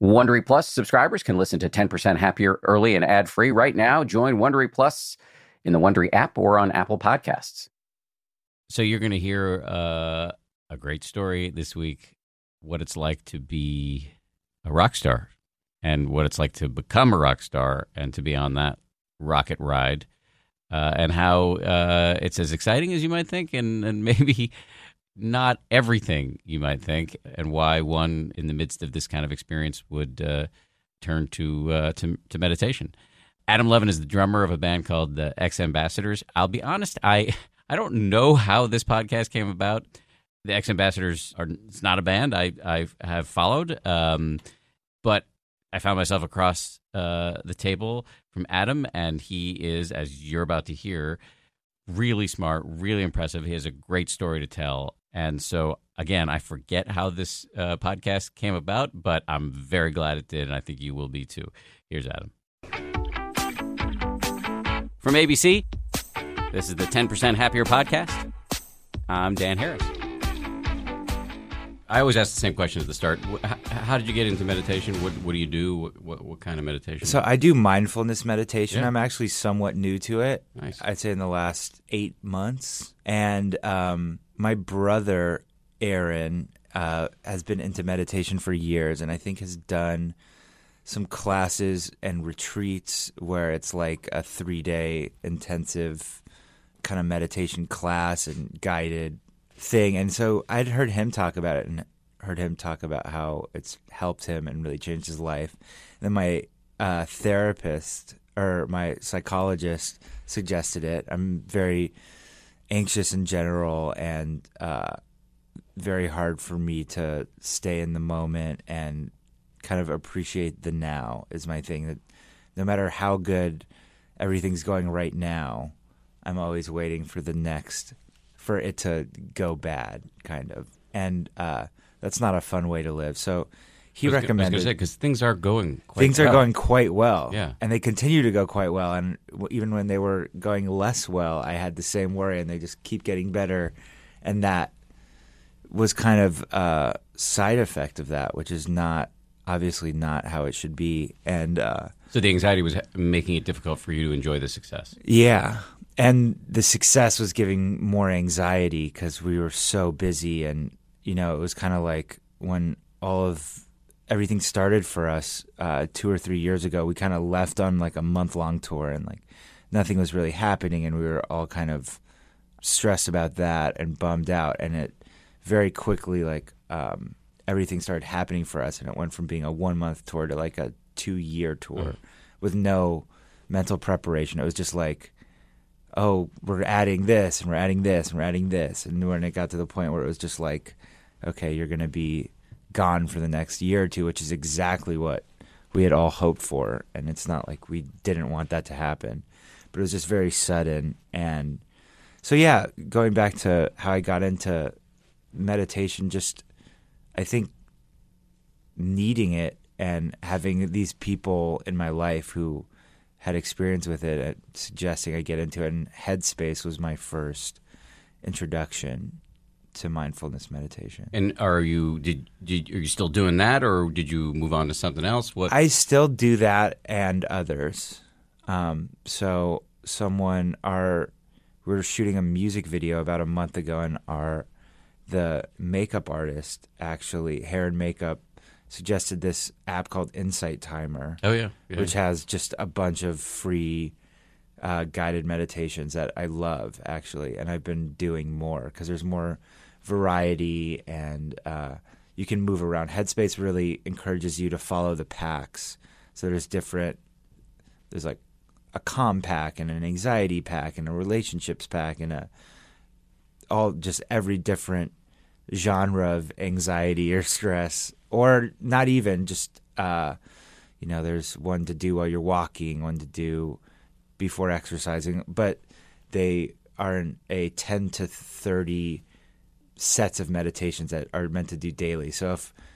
Wondery Plus subscribers can listen to 10% Happier early and ad-free right now. Join Wondery Plus in the Wondery app or on Apple Podcasts. So you're going to hear a great story this week, what it's like to be a rock star and what it's like to become a rock star and to be on that rocket ride, and how it's as exciting as you might think and maybe not everything you might think, and why one in the midst of this kind of experience would turn to meditation. Adam Levin is the drummer of a band called the X Ambassadors. I'll be honest, I don't know how this podcast came about. The X Ambassadors it's not a band I have followed, but I found myself across the table from Adam, and he is, as you're about to hear, really smart, really impressive. He has a great story to tell. And so, again, I forget how this podcast came about, but I'm very glad it did, and I think you will be too. Here's Adam. From ABC, this is the 10% Happier podcast. I'm Dan Harris. I always ask the same question at the start. How did you get into meditation? What do you do? What kind of meditation? So I do mindfulness meditation. Yeah. I'm actually somewhat new to it. Nice. I'd say in the last 8 months. And my brother, Aaron, has been into meditation for years, and I think has done some classes and retreats where it's like a 3-day intensive kind of meditation class and guided thing. And so I'd heard him talk about it and heard him talk about how it's helped him and really changed his life. And then my therapist or my psychologist suggested it. I'm very anxious in general, and very hard for me to stay in the moment and kind of appreciate the now is my thing. That no matter how good everything's going right now, I'm always waiting for the next, for it to go bad, kind of. And that's not a fun way to live. So he recommended. I was going to say, because things are going quite Things well. are going quite well. Yeah. And they continue to go quite well. And even when they were going less well, I had the same worry, and they just keep getting better. And that was kind of a side effect of that, which is obviously not how it should be. And so the anxiety was making it difficult for you to enjoy the success. yeah. And the success was giving more anxiety because we were so busy. And, it was kind of like when everything started for us 2 or 3 years ago, we kind of left on like a month-long tour, and like nothing was really happening, and we were all kind of stressed about that and bummed out. And it very quickly, like, everything started happening for us, and it went from being a 1-month tour to like a 2-year tour with no mental preparation. It was just like, oh, we're adding this, and we're adding this, and we're adding this. And when it got to the point where it was just like, okay, you're going to be gone for the next year or two, which is exactly what we had all hoped for. And it's not like we didn't want that to happen, but it was just very sudden. And so, yeah, going back to how I got into meditation, just I think needing it and having these people in my life who had experience with it, suggesting I get into it. And Headspace was my first introduction to mindfulness meditation. And are you still doing that, or did you move on to something else? What I still do that and others. So we were shooting a music video about a month ago, and the makeup artist, actually, hair and makeup, suggested this app called Insight Timer. Oh, yeah. Which has just a bunch of free guided meditations that I love, actually. And I've been doing more because there's more variety, and you can move around. Headspace really encourages you to follow the packs. So there's like a calm pack and an anxiety pack and a relationships pack and just every different genre of anxiety or stress, or not even just, there's one to do while you're walking, one to do before exercising, but they are in a 10 to 30 sets of meditations that are meant to do daily. So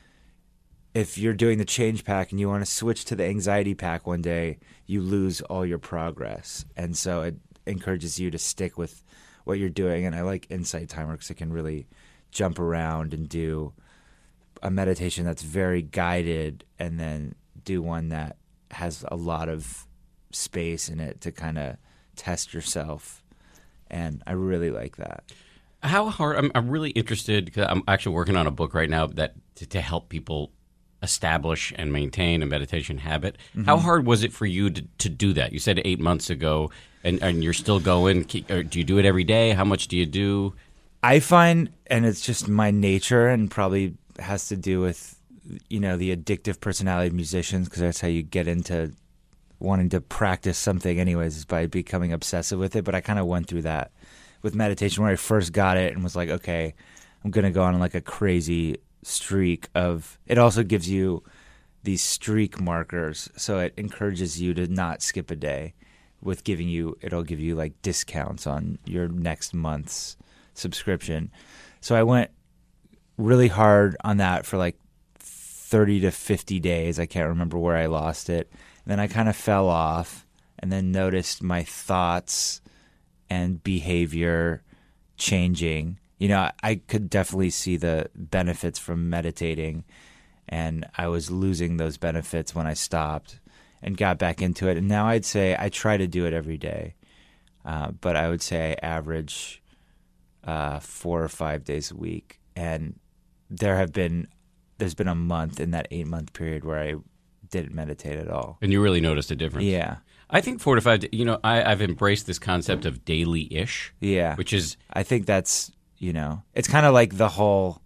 if you're doing the change pack and you want to switch to the anxiety pack one day, you lose all your progress. And so it encourages you to stick with what you're doing. And I like Insight Timer because it can really jump around and do a meditation that's very guided and then do one that has a lot of space in it to kind of test yourself. And I really like that. How hard? I'm really interested because I'm actually working on a book right now that to help people establish and maintain a meditation habit. Mm-hmm. How hard was it for you to do that? You said 8 months ago, and you're still going. Do you do it every day? How much do you do? I find, and it's just my nature, and probably has to do with the addictive personality of musicians, because that's how you get into wanting to practice something anyways, is by becoming obsessive with it. But I kind of went through that with meditation where I first got it and was like, okay, I'm going to go on like a crazy streak of, it also gives you these streak markers. So it encourages you to not skip a day with it'll give you like discounts on your next month's subscription. So I went really hard on that for like 30 to 50 days. I can't remember where I lost it. And then I kind of fell off and then noticed my thoughts and behavior changing. I could definitely see the benefits from meditating, and I was losing those benefits when I stopped and got back into it. And now I'd say I try to do it every day, but I would say I average 4 or 5 days a week. And there's been a month in that 8-month period where I didn't meditate at all. And you really noticed a difference. Yeah. I think 4 to 5, I've embraced this concept of daily-ish. Yeah. Which is... I think that's, it's kind of like the whole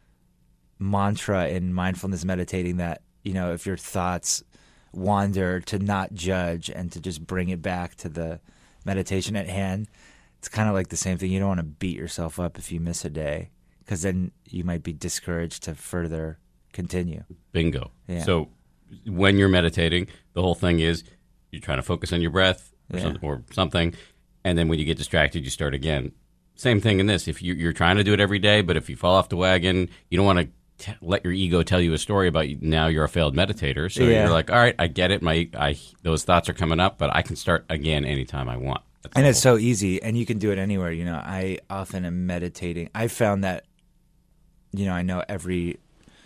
mantra in mindfulness meditating that, if your thoughts wander, to not judge and to just bring it back to the meditation at hand. It's kind of like the same thing. You don't want to beat yourself up if you miss a day, because then you might be discouraged to further continue. Bingo. Yeah. So when you're meditating, the whole thing is you're trying to focus on your breath or something, and then when you get distracted, you start again. Same thing in this. If you're trying to do it every day, but if you fall off the wagon, you don't want to let your ego tell you a story about now you're a failed meditator. So you're like, all right, I get it. Those thoughts are coming up, but I can start again anytime I want. And it's so easy, and you can do it anywhere. I often am meditating. I found that, I know every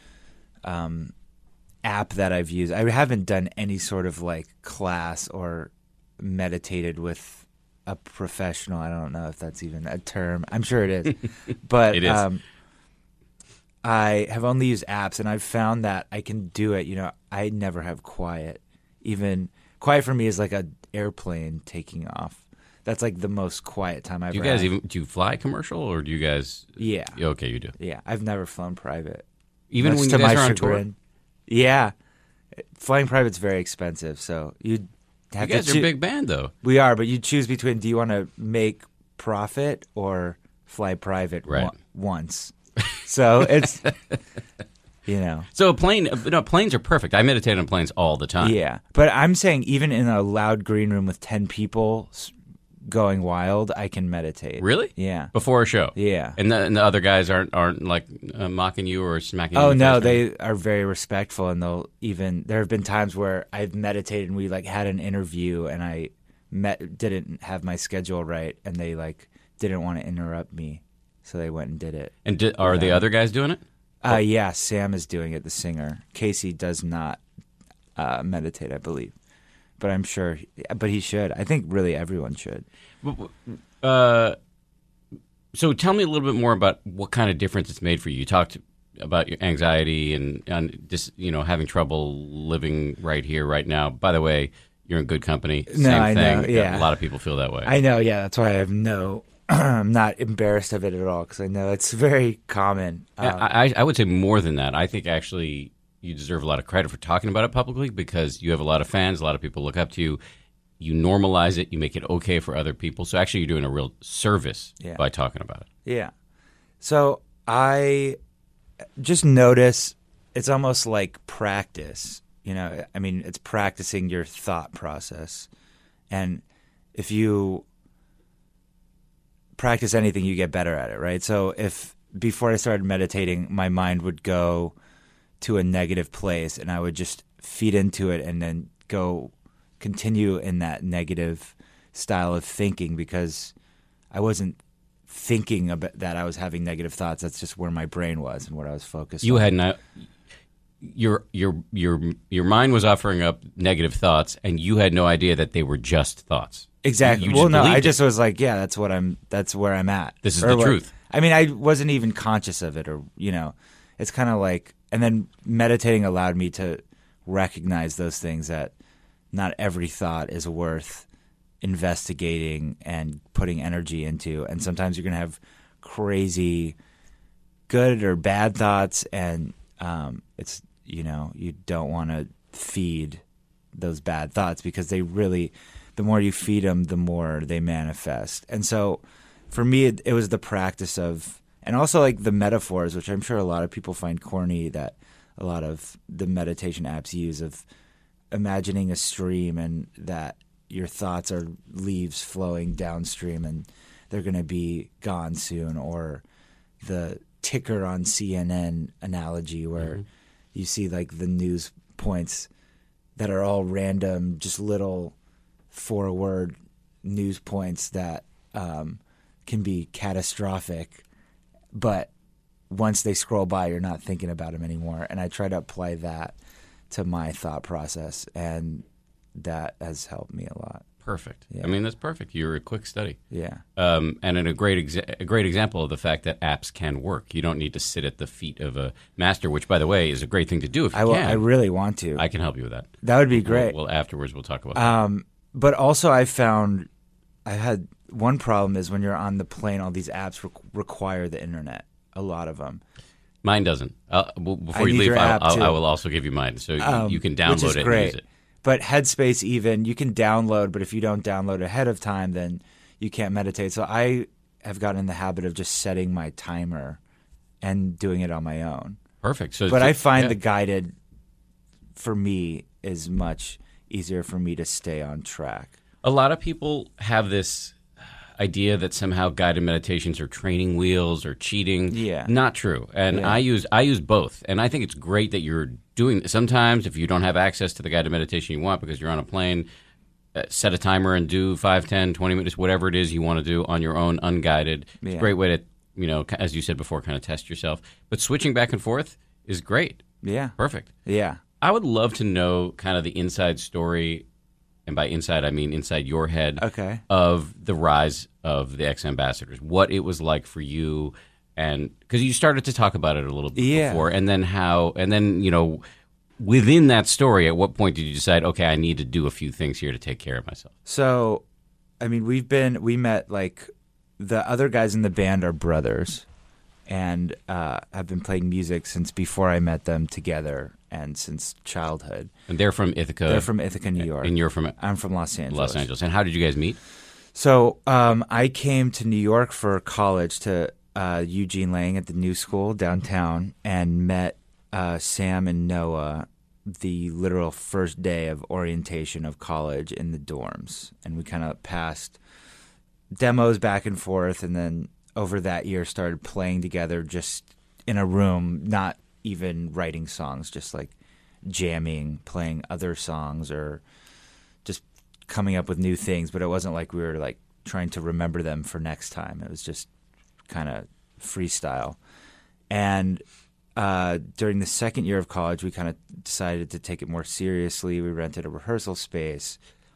app that I've used. I haven't done any sort of like class or meditated with a professional. I don't know if that's even a term. I'm sure it is. But it is. I have only used apps, and I've found that I can do it. I never have quiet. Even quiet for me is like an airplane taking off. That's like the most quiet time I've ever had. Do you fly commercial, or do you guys? Yeah. Okay, you do. Yeah, I've never flown private. Even when you guys are on tour? Yeah. Flying private's very expensive, so you have to. You guys are a big band, though. We are, but you choose between, do you want to make profit or fly private once? So it's, So a plane, planes are perfect. I meditate on planes all the time. Yeah, but I'm saying even in a loud green room with 10 people going wild, I can meditate. Really? Yeah. Before a show? Yeah. And the other guys aren't like mocking you or smacking you? Oh, in the no, face, they are very respectful, and there have been times where I've meditated and we like had an interview and I didn't have my schedule right, and they like didn't want to interrupt me, so they went and did it. And are the other guys doing it? Yeah, Sam is doing it, the singer. Casey does not meditate, I believe. But I'm sure, but he should. I think really everyone should. So tell me a little bit more about what kind of difference it's made for you. You talked about your anxiety and just, having trouble living right here, right now. By the way, you're in good company. Same I thing. know, yeah. A lot of people feel that way. I know, yeah. That's why I have I'm not embarrassed of it at all, because I know it's very common. I would say more than that. I think actually you deserve a lot of credit for talking about it publicly, because you have a lot of fans, a lot of people look up to you. You normalize it, you make it okay for other people. So actually you're doing a real service by talking about it. Yeah. So I just notice it's almost like practice. It's practicing your thought process. And if you practice anything, you get better at it, right? So if before I started meditating, my mind would go to a negative place and I would just feed into it and then continue in that negative style of thinking, because I wasn't thinking about that I was having negative thoughts. That's just where my brain was and what I was focused You on. had not. Your mind was offering up negative thoughts, and you had no idea that they were just thoughts. Exactly. You Well, just no, believed I it. just was like, yeah, that's where I'm at. This is Or the what- truth. I mean, I wasn't even conscious of it, or it's kind of like, and then meditating allowed me to recognize those things, that not every thought is worth investigating and putting energy into, and sometimes you're gonna have crazy good or bad thoughts, and it's you don't want to feed those bad thoughts, because they really, the more you feed them, the more they manifest. And so for me, it was the practice of, and also like the metaphors, which I'm sure a lot of people find corny, that a lot of the meditation apps use, of imagining a stream and that your thoughts are leaves flowing downstream and they're going to be gone soon, or the ticker on CNN analogy where you see like the news points that are all random, just little 4-word news points that can be catastrophic, but once they scroll by, you're not thinking about them anymore. And I try to apply that to my thought process, and that has helped me a lot. Perfect. Yeah. I mean, that's perfect. You're a quick study. Yeah. And a great example of the fact that apps can work. You don't need to sit at the feet of a master, which, by the way, is a great thing to do if you can. I really want to. I can help you with that. That would be great. Well, afterwards we'll talk about that. But also I found I had one problem is when you're on the plane, all these apps require the internet, a lot of them. Mine doesn't. Before you need leave, your app, I too. will also give you mine, so you can Which download is it great. and use it. But Headspace, even, you can download, but if you don't download ahead of time, then you can't meditate. So I have gotten in the habit of just setting my timer and doing it on my own. Perfect. So, But I find yeah. the guided, for me, is much easier for me to stay on track. A lot of people have this idea that somehow guided meditations are training wheels or cheating. Yeah. Not true. And Yeah. I use both. And I think it's great that you're doing sometimes if you don't have access to the guided meditation you want because you're on a plane, set a timer and do 5, 10, 20 minutes, whatever it is you want to do on your own, unguided. It's a Yeah. great way to, as you said before, kind of test yourself. But switching back and forth is great. Yeah. Perfect. Yeah. I would love to know kind of the inside story, and by inside I mean inside your head, Okay. of the rise of the ex-ambassadors. What it was like for you, and because you started to talk about it a little bit Yeah. before, and then within that story, at what point did you decide, okay, I need to do a few things here to take care of myself? So, I mean, we met, like, the other guys in the band are brothers, and have been playing music since before I met them together and since childhood. And they're from Ithaca. They're from Ithaca, New York. And you're from I'm from Los Angeles. Los Angeles. And how did you guys meet? So I came to New York for college to Eugene Lang at the New School downtown, and met Sam and Noah the literal first day of orientation of college in the dorms. And we kind of passed demos back and forth, and then over that year started playing together just in a room, not even writing songs, just like jamming, playing other songs, or just coming up with new things. But it wasn't like we were like trying to remember them for next time. It was just kind of freestyle. And during the second year of college, we kind of decided to take it more seriously. We rented a rehearsal space,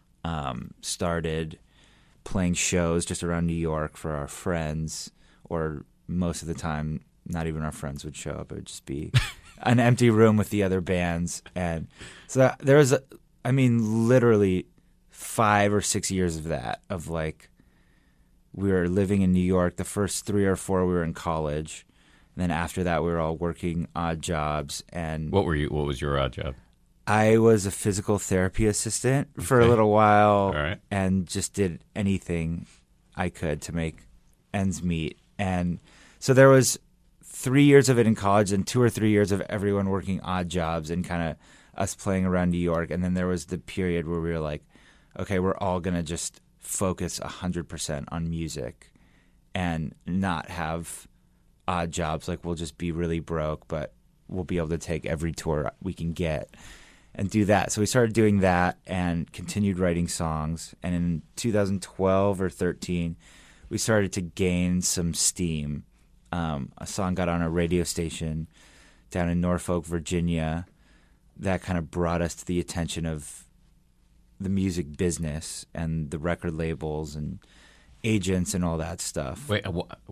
started playing shows just around New York for our friends, or most of the time, not even our friends would show up. It would just be an empty room with the other bands. And so there was, literally 5 or 6 years of that, of like, we were living in New York. The first 3 or 4 we were in college. And then after that, we were all working odd jobs. And What was your odd job? I was a physical therapy assistant for a little while, All right. and just did anything I could to make ends meet. And so there was 3 years of it in college, and 2 or 3 years of everyone working odd jobs and kind of us playing around New York. And then there was the period where we were like, okay, we're all going to just focus 100% on music and not have odd jobs. Like, we'll just be really broke, but we'll be able to take every tour we can get and do that. So we started doing that and continued writing songs. And in 2012 or 13, we started to gain some steam. A song got on a radio station down in Norfolk, Virginia, that kind of brought us to the attention of the music business and the record labels and agents and all that stuff. Wait,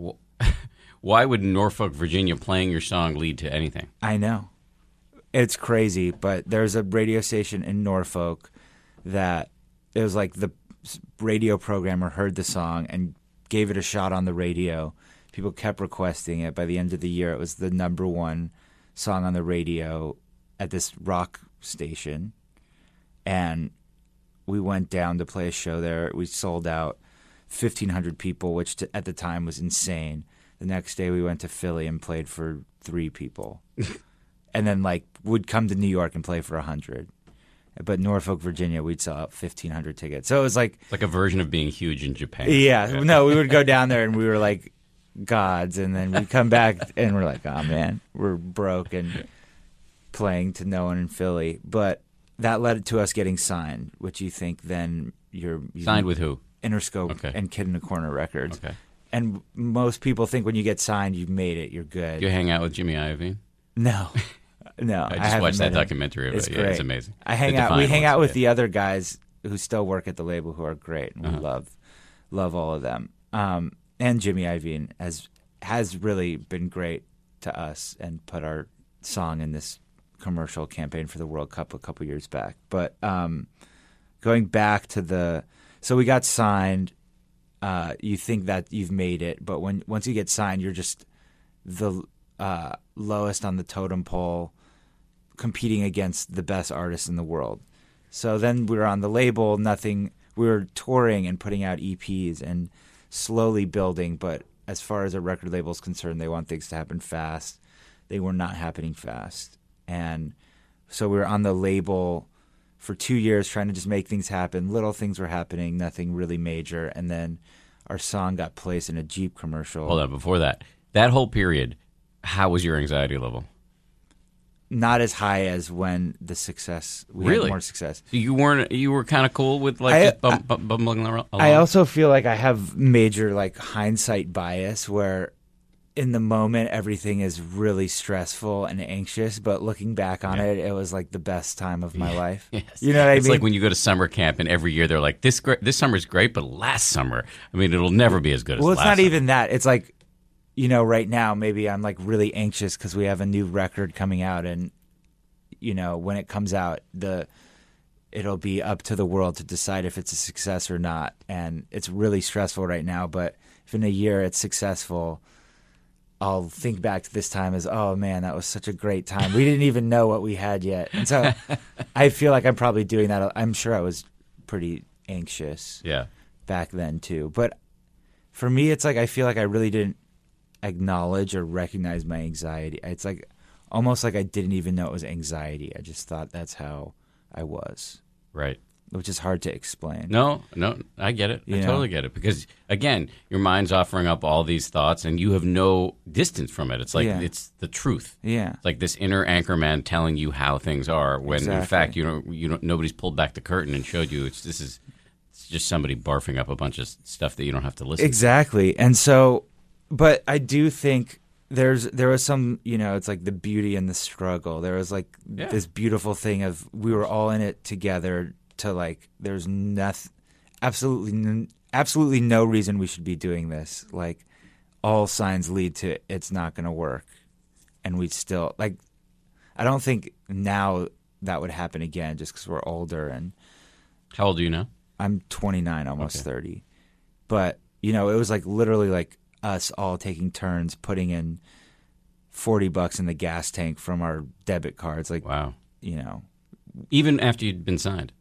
why would Norfolk, Virginia playing your song lead to anything? I know. It's crazy, but there's a radio station in Norfolk that it was like the radio programmer heard the song and gave it a shot on the radio. People kept requesting it. By the end of the year, it was the number one song on the radio at this rock station. And we went down to play a show there. We sold out 1,500 people, which at the time was insane. The next day we went to Philly and played for 3 people. And then would come to New York and play for 100. But Norfolk, Virginia, we'd sell out 1,500 tickets. So it was like... It's like a version of being huge in Japan. Yeah. No, we would go down there and we were like gods. And then we'd come back and we're like, oh, man, we're broke and playing to no one in Philly. But that led to us getting signed, which you think then you're... Signed with who? Interscope and Kid in the Corner Records. Okay. And most people think when you get signed, you've made it, you're good. You hang out with Jimmy Iovine? No. No. I just watched that documentary of it. Yeah, it's amazing. We hang out with the other guys who still work at the label who are great, and we love all of them. And Jimmy Iovine has really been great to us and put our song in this commercial campaign for the World Cup a couple years back. But going back to so we got signed. You think that you've made it, but once you get signed, you're just the lowest on the totem pole, competing against the best artists in the world. So then we were on the label. We were touring and putting out EPs and slowly building. But as far as a record label is concerned, they want things to happen fast. They were not happening fast, and so we were on the label for 2 years trying to just make things happen. Little things were happening, nothing really major. And then our song got placed in a Jeep commercial. Hold on, before that whole period, how was your anxiety level? Not as high as when we had more success. So you were kind of cool with just bumbling along? I also feel like I have major hindsight bias where in the moment everything is really stressful and anxious, but looking back on it was the best time of my life. Yes. You know what I mean? It's like when you go to summer camp and every year they're like, this summer's great, but last summer, it'll never be as good as last summer. Well, it's not even that. It's right now maybe I'm really anxious because we have a new record coming out, and when it comes out, it'll be up to the world to decide if it's a success or not. And it's really stressful right now, but if in a year it's successful, I'll think back to this time as, oh man, that was such a great time. We didn't even know what we had yet. And so I feel like I'm probably doing that. I'm sure I was pretty anxious back then too. But for me, it's I feel like I really didn't acknowledge or recognize my anxiety. It's almost like I didn't even know it was anxiety. I just thought that's how I was. Right. Which is hard to explain. No, I get it. I totally get it. Because, again, your mind's offering up all these thoughts, and you have no distance from it. It's it's the truth. Yeah. It's like this inner anchorman telling you how things are, when in fact nobody's pulled back the curtain and showed you it's just somebody barfing up a bunch of stuff that you don't have to listen to. Exactly. And so, but I do think there was some, it's the beauty in the struggle. There was this beautiful thing of we were all in it together. To there's nothing, absolutely no reason we should be doing this. All signs lead to it's not going to work, and we still I don't think now that would happen again just because we're older. And how old are you now? I'm 29, almost 30. But it was literally us all taking turns putting in $40 in the gas tank from our debit cards. Wow. Even after you'd been signed.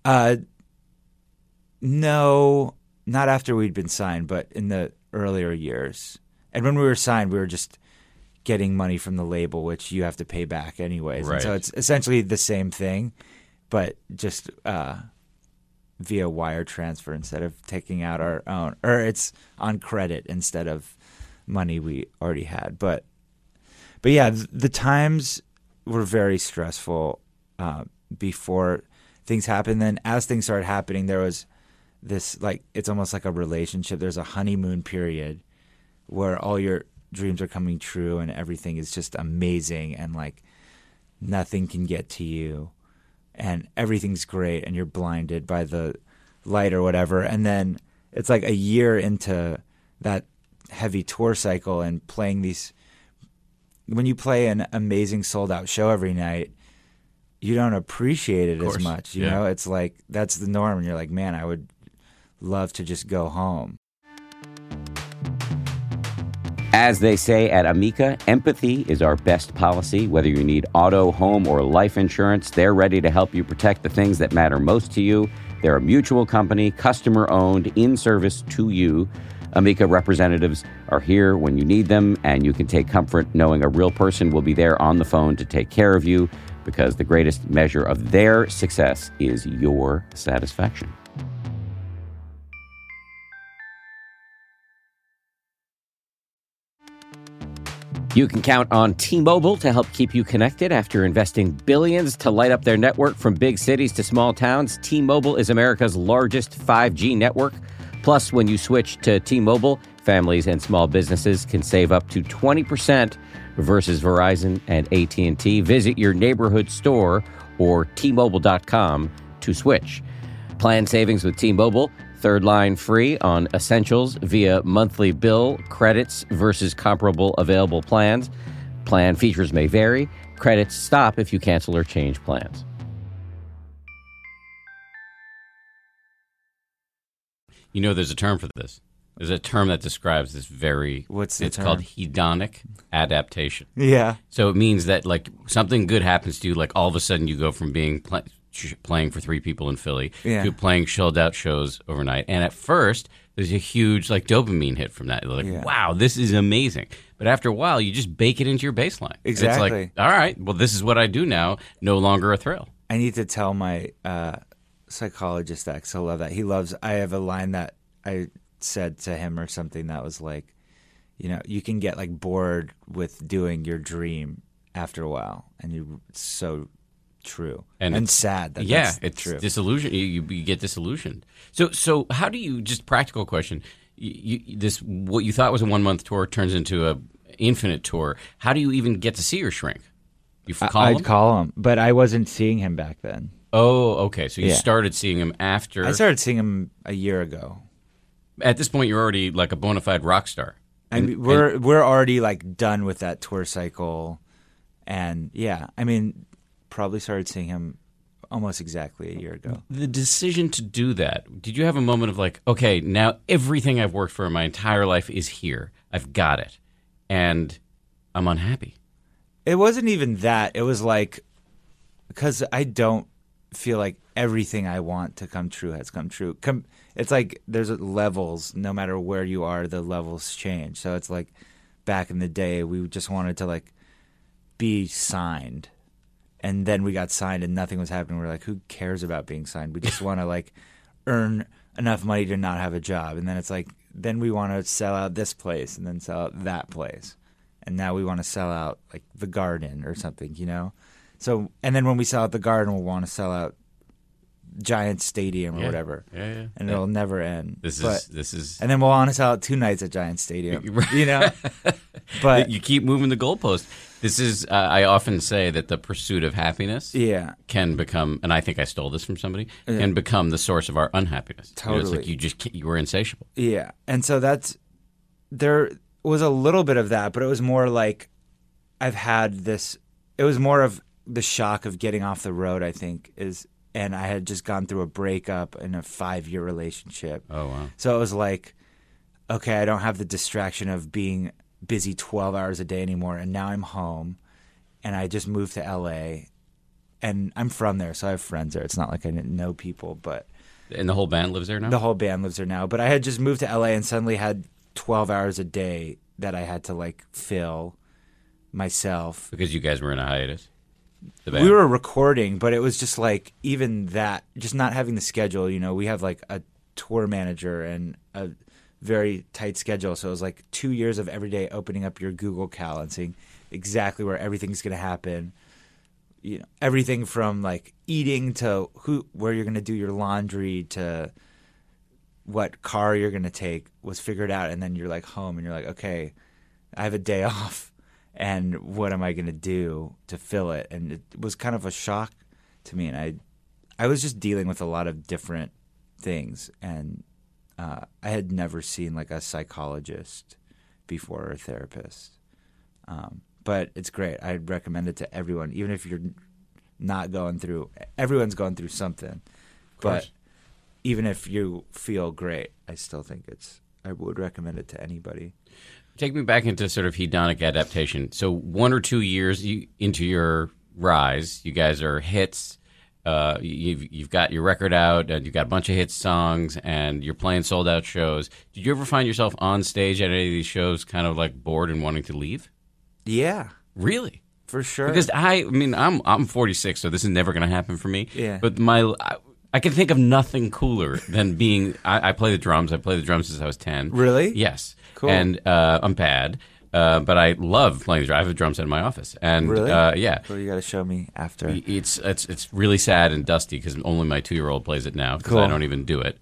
No, not after we'd been signed, but in the earlier years. And when we were signed, we were just getting money from the label, which you have to pay back anyways. Right. And so it's essentially the same thing, but just via wire transfer instead of taking out our own. Or it's on credit instead of money we already had. But yeah, the times were very stressful before things happened. Then as things started happening, there was this, like, it's almost like a relationship. There's a honeymoon period where all your dreams are coming true and everything is just amazing and like nothing can get to you and everything's great and you're blinded by the light or whatever. And then it's like a year into that heavy tour cycle and playing these, when you play an amazing sold out show every night, you don't appreciate it as much, you know? It's like that's the norm and you're like, man, I would love to just go home. As they say at Amica, empathy is our best policy. Whether you need auto, home, or life insurance, they're ready to help you protect the things that matter most to you. They're a mutual company, customer-owned, in service to you. Amica representatives are here when you need them, and you can take comfort knowing a real person will be there on the phone to take care of you, because the greatest measure of their success is your satisfaction. You can count on T-Mobile to help keep you connected. After investing billions to light up their network from big cities to small towns, T-Mobile is America's largest 5G network. Plus, when you switch to T-Mobile, families and small businesses can save up to 20% versus Verizon and AT&T. Visit your neighborhood store or T-Mobile.com to switch. Plan savings with T-Mobile. Third line free on essentials via monthly bill credits versus comparable available plans. Plan features may vary. Credits stop if you cancel or change plans. You know, there's a term for this. There's a term that describes this very... What's the It's term? called hedonic adaptation. Yeah. So it means that, like, something good happens to you, like all of a sudden you go from being playing for 3 people in Philly to playing chilled-out shows overnight. And at first, there's a huge, like, dopamine hit from that. You're like, wow, this is amazing. But after a while, you just bake it into your baseline. Exactly. And it's like, all right, well, this is what I do now. No longer a thrill. I need to tell my psychologist that, because he'll love that. He loves, I have a line that I said to him or something that was like, you know, you can get like bored with doing your dream after a while. And it's so true and sad that it's true. Disillusion. You get disillusioned. So how do you, just practical question, this what you thought was a 1-month tour turns into a infinite tour. How do you even get to see your shrink? You call him? I'd call him, but I wasn't seeing him back then. Oh, okay. So you started seeing him after. I started seeing him a year ago. At this point, you're already like a bona fide rock star. I mean, we're already like done with that tour cycle, and I mean, probably started seeing him almost exactly a year ago. The decision to do that, did you have a moment of like, okay, now everything I've worked for my entire life is here. I've got it, and I'm unhappy. It wasn't even that. It was like, because I don't feel like everything I want to come true has come true. It's like there's levels. No matter where you are, the levels change. So it's like back in the day, we just wanted to like be signed. And then we got signed and nothing was happening. We're like, who cares about being signed? We just want to like earn enough money to not have a job. And then it's like, then we want to sell out this place and then sell out that place. And now we want to sell out like the Garden or something, you know? So, and then when we sell out the Garden, we'll want to sell out Giant Stadium or whatever. And it'll never end. This is and then we'll want to sell out 2 nights at Giant Stadium, you know? But you keep moving the goalpost. This is, I often say that the pursuit of happiness can become, and I think I stole this from somebody, can become the source of our unhappiness. Totally. You know, it's like you were insatiable. Yeah. And so there was a little bit of that, but it was more like I've had this, it was more of the shock of getting off the road, I think, and I had just gone through a breakup in a 5-year relationship. Oh, wow. So it was like, okay, I don't have the distraction of being busy 12 hours a day anymore, and now I'm home, and I just moved to LA, and I'm from there, so I have friends there. It's not like I didn't know people, but... And the whole band lives there now? The whole band lives there now, but I had just moved to LA and suddenly had 12 hours a day that I had to, like, fill myself. Because you guys were in a hiatus? We were recording, but it was just like, even that, just not having the schedule, you know, we have like a tour manager and a very tight schedule. So it was like 2 years of every day opening up your Google Cal and seeing exactly where everything's going to happen. You know, everything from like eating to where you're going to do your laundry to what car you're going to take was figured out, and then you're like home and you're like, okay, I have a day off, and what am I going to do to fill it? And it was kind of a shock to me, and I was just dealing with a lot of different things, and I had never seen like a psychologist before or a therapist. But it's great. I'd recommend it to everyone, even if you're not going through. Everyone's going through something, but even if you feel great, I still think I would recommend it to anybody. Take me back into sort of hedonic adaptation. So 1 or 2 years into your rise, you guys are hits. You've got your record out, and you've got a bunch of hit songs, and you're playing sold out shows. Did you ever find yourself on stage at any of these shows, kind of like bored and wanting to leave? Yeah, Really? for sure. Because I'm 46, so this is never going to happen for me. Yeah. But I can think of nothing cooler than being. I play the drums. I played the drums since I was 10. Really? Yes. Cool. And I'm bad, but I love playing the drums. I have a drum set in my office. And Really? yeah. Well, you got to show me after. It's really sad and dusty because only my 2-year-old plays it now because Cool. I don't even do it.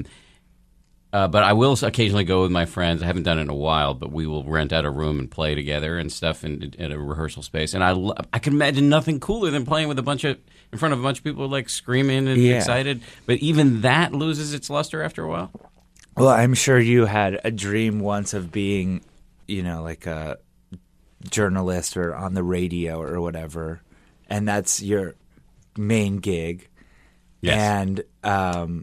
But I will occasionally go with my friends. I haven't done it in a while, but we will rent out a room and play together and stuff in a rehearsal space. And I can imagine nothing cooler than playing with in front of a bunch of people like screaming and excited. But even that loses its luster after a while. Well, I'm sure you had a dream once of being, like a journalist or on the radio or whatever, and that's your main gig. Yes. And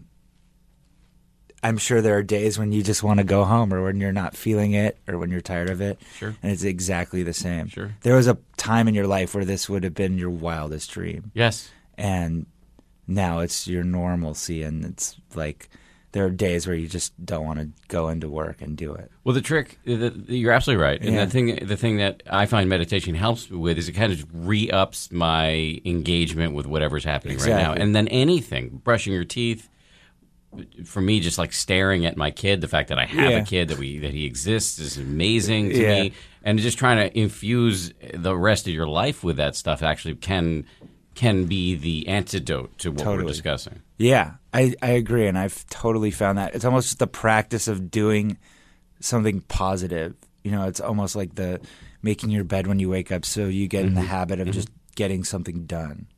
I'm sure there are days when you just want to go home, or when you're not feeling it, or when you're tired of it. Sure. And it's exactly the same. Sure. There was a time in your life where this would have been your wildest dream. Yes. And now it's your normalcy, and it's like there are days where you just don't want to go into work and do it. Well, the trick, you're absolutely right. And Yeah. the thing that I find meditation helps with is it kind of re-ups my engagement with whatever's happening right now. Exactly. And then anything, brushing your teeth, for me, just like staring at my kid, the fact that I have Yeah. a kid, that he exists is amazing to Yeah. me. And just trying to infuse the rest of your life with that stuff actually can be the antidote to what we're Totally. discussing. Yeah, I agree, and I've totally found that. It's almost just the practice of doing something positive. It's almost like the making your bed when you wake up, so you get in the habit of just getting something done.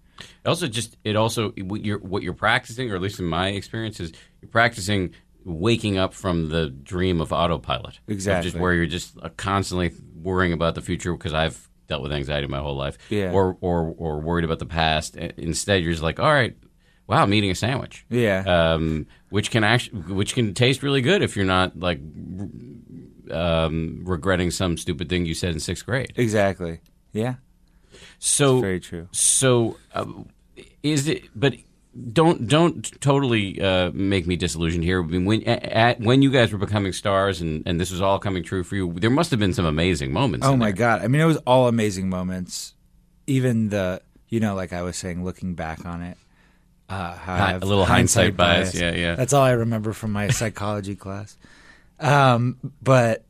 What you're practicing, or at least in my experience, is you're practicing waking up from the dream of autopilot. Exactly. Just where you're just constantly worrying about the future, because I've dealt with anxiety my whole life. Yeah. Or worried about the past. Instead, you're just like, all right, wow, I'm eating a sandwich. Yeah. Which can taste really good if you're not like regretting some stupid thing you said in 6th grade. Exactly. Yeah. So Very true. So is it? But don't totally make me disillusioned here. I mean, when you guys were becoming stars and this was all coming true for you, there must have been some amazing moments. Oh in my there. God! I mean, it was all amazing moments. Even like I was saying, looking back on it, how I have a little hindsight bias. Yeah. That's all I remember from my psychology class. But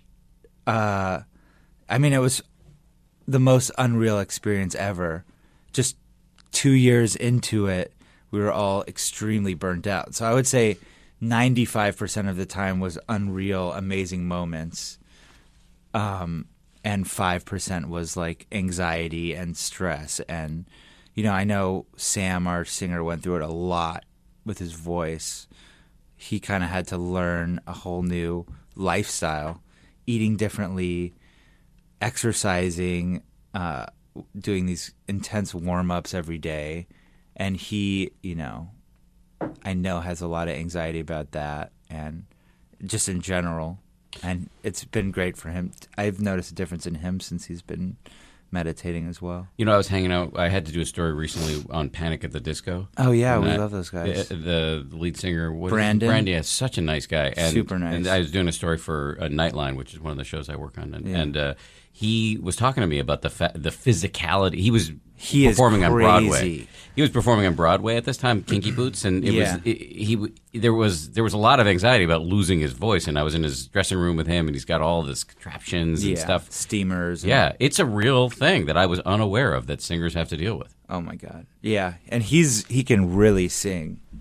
I mean, it was the most unreal experience ever. Just 2 years into it, we were all extremely burnt out. So I would say 95% of the time was unreal, amazing moments. And 5% was like anxiety and stress. And, I know Sam, our singer, went through it a lot with his voice. He kind of had to learn a whole new lifestyle, eating differently, exercising, doing these intense warm-ups every day. And he, I know has a lot of anxiety about that, and just in general. And it's been great for him. I've noticed a difference in him since he's been meditating as well. I was hanging out. I had to do a story recently on Panic at the Disco. Oh, yeah, And we that- love those guys. The lead singer, Brandon? Brandon, yeah, such a nice guy. And, Super nice. And I was doing a story for Nightline, which is one of the shows I work on. Yeah. And he was talking to me about the physicality. He is performing on crazy. Broadway. He was performing on Broadway at this time, Kinky Boots, and there was a lot of anxiety about losing his voice. And I was in his dressing room with him, and he's got all this contraptions and stuff. Steamers. Yeah, it's a real thing that I was unaware of that singers have to deal with. Oh my God. Yeah, and he can really sing.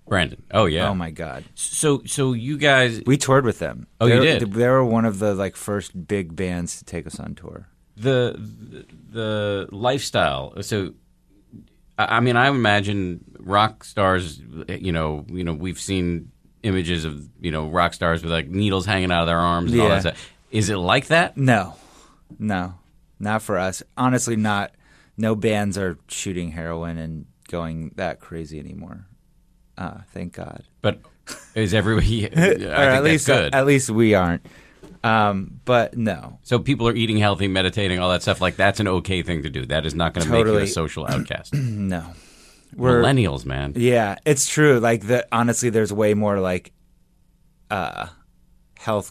Brandon. Oh, yeah. Oh, my God. So you guys... We toured with them. Oh, you did? They were one of the first big bands to take us on tour. The lifestyle. So, I mean, I imagine rock stars, we've seen images of, rock stars with like needles hanging out of their arms and all that stuff. Is it like that? No, not for us. Honestly, not. No bands are shooting heroin and going that crazy anymore. Thank God. But is everybody? At least we aren't. But no. So people are eating healthy, meditating, all that stuff. Like that's an okay thing to do. That is not going to make you a social outcast. No. Millennials, man. Yeah, it's true. Like honestly, there's way more like health.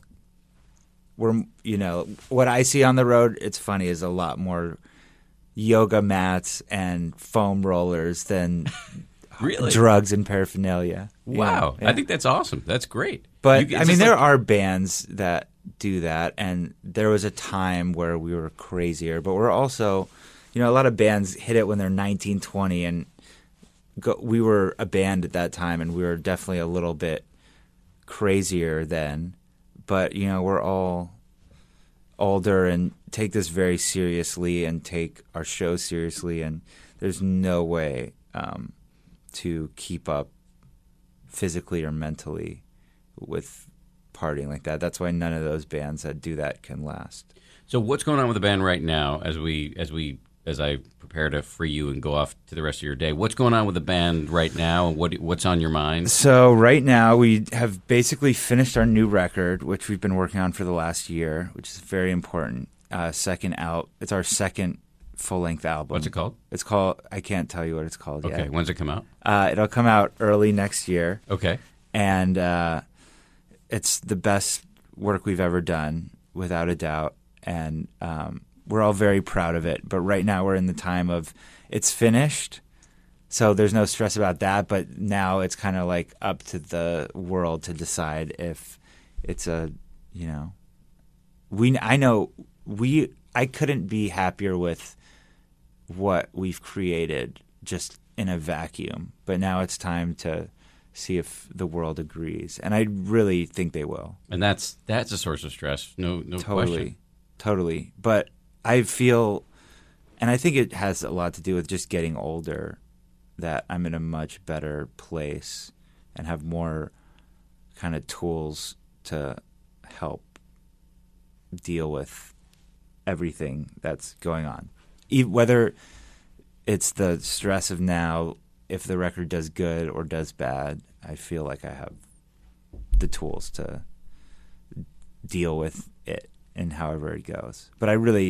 What I see on the road, it's funny, is a lot more yoga mats and foam rollers than really drugs and paraphernalia. Wow. Yeah. I think that's awesome. That's great. But there are bands that do that, and there was a time where we were crazier, but we're also, a lot of bands hit it when they're 19, 20, and we were a band at that time, and we were definitely a little bit crazier then. But, we're all older and take this very seriously and take our shows seriously, and there's no way to keep up physically or mentally with partying like that. That's why none of those bands that do that can last. So what's going on with the band right now as I prepare to free you and go off to the rest of your day? What's going on with the band right now? What's on your mind? So right now we have basically finished our new record, which we've been working on for the last year, which is very important. Second out. It's our second full-length album. What's it called? It's called, I can't tell you what it's called yet. Okay, when's it come out? It'll come out early next year. Okay. And it's the best work we've ever done, without a doubt. And we're all very proud of it. But right now we're in the time of it's finished, so there's no stress about that. But now it's kind of like up to the world to decide if it's I couldn't be happier with what we've created just in a vacuum. But now it's time to see if the world agrees, and I really think they will. And that's a source of stress, no question. Totally. But I feel, and I think it has a lot to do with just getting older, that I'm in a much better place and have more kind of tools to help deal with everything that's going on. Whether it's the stress of now, if the record does good or does bad, I feel like I have the tools to deal with it and however it goes. But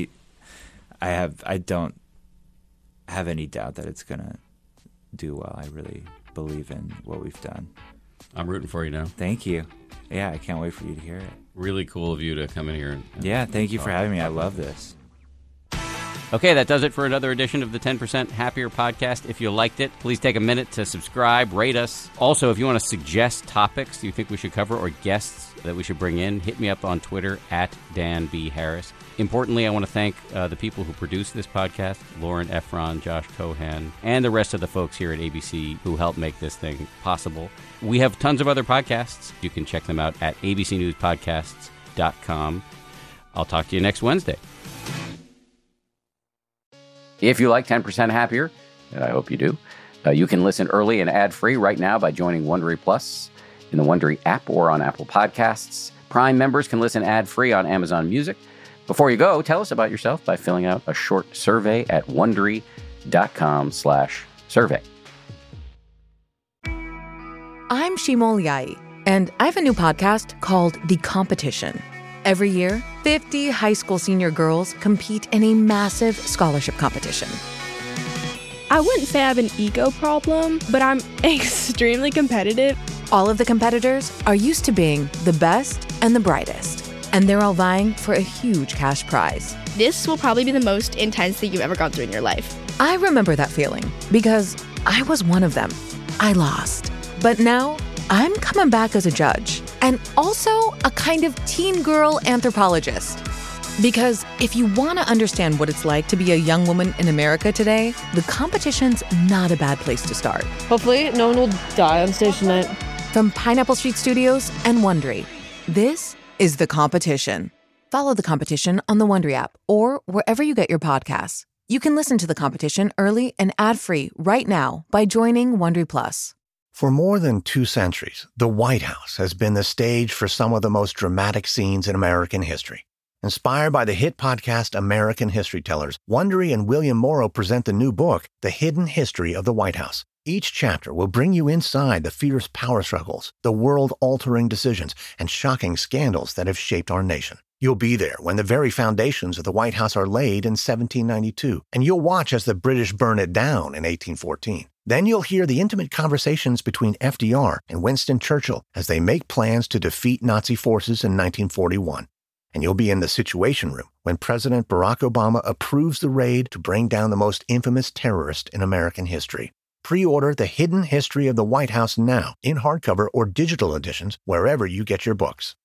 I don't have any doubt that it's going to do well. I really believe in what we've done. I'm rooting for you now. Thank you. Yeah, I can't wait for you to hear it. Really cool of you to come in here. Yeah, thank you for having me. I love this. Okay, that does it for another edition of the 10% Happier podcast. If you liked it, please take a minute to subscribe, rate us. Also, if you want to suggest topics you think we should cover or guests that we should bring in, hit me up on Twitter at Dan B. Harris. Importantly, I want to thank the people who produce this podcast, Lauren Efron, Josh Cohan, and the rest of the folks here at ABC who help make this thing possible. We have tons of other podcasts. You can check them out at abcnewspodcasts.com. I'll talk to you next Wednesday. If you like 10% Happier, and I hope you do, you can listen early and ad-free right now by joining Wondery Plus in the Wondery app or on Apple Podcasts. Prime members can listen ad-free on Amazon Music. Before you go, tell us about yourself by filling out a short survey at Wondery.com/survey. I'm Shimol Yai, and I have a new podcast called The Competition. Every year, 50 high school senior girls compete in a massive scholarship competition. I wouldn't say I have an ego problem, but I'm extremely competitive. All of the competitors are used to being the best and the brightest, and they're all vying for a huge cash prize. This will probably be the most intense thing you've ever gone through in your life. I remember that feeling because I was one of them. I lost. But now I'm coming back as a judge and also a kind of teen girl anthropologist. Because if you want to understand what it's like to be a young woman in America today, The Competition's not a bad place to start. Hopefully, no one will die on stage tonight. From Pineapple Street Studios and Wondery, this is The Competition. Follow The Competition on the Wondery app or wherever you get your podcasts. You can listen to The Competition early and ad-free right now by joining Wondery Plus. For more than 2 centuries, the White House has been the stage for some of the most dramatic scenes in American history. Inspired by the hit podcast American History Tellers, Wondery and William Morrow present the new book, The Hidden History of the White House. Each chapter will bring you inside the fierce power struggles, the world-altering decisions, and shocking scandals that have shaped our nation. You'll be there when the very foundations of the White House are laid in 1792, and you'll watch as the British burn it down in 1814. Then you'll hear the intimate conversations between FDR and Winston Churchill as they make plans to defeat Nazi forces in 1941. And you'll be in the Situation Room when President Barack Obama approves the raid to bring down the most infamous terrorist in American history. Pre-order The Hidden History of the White House now in hardcover or digital editions wherever you get your books.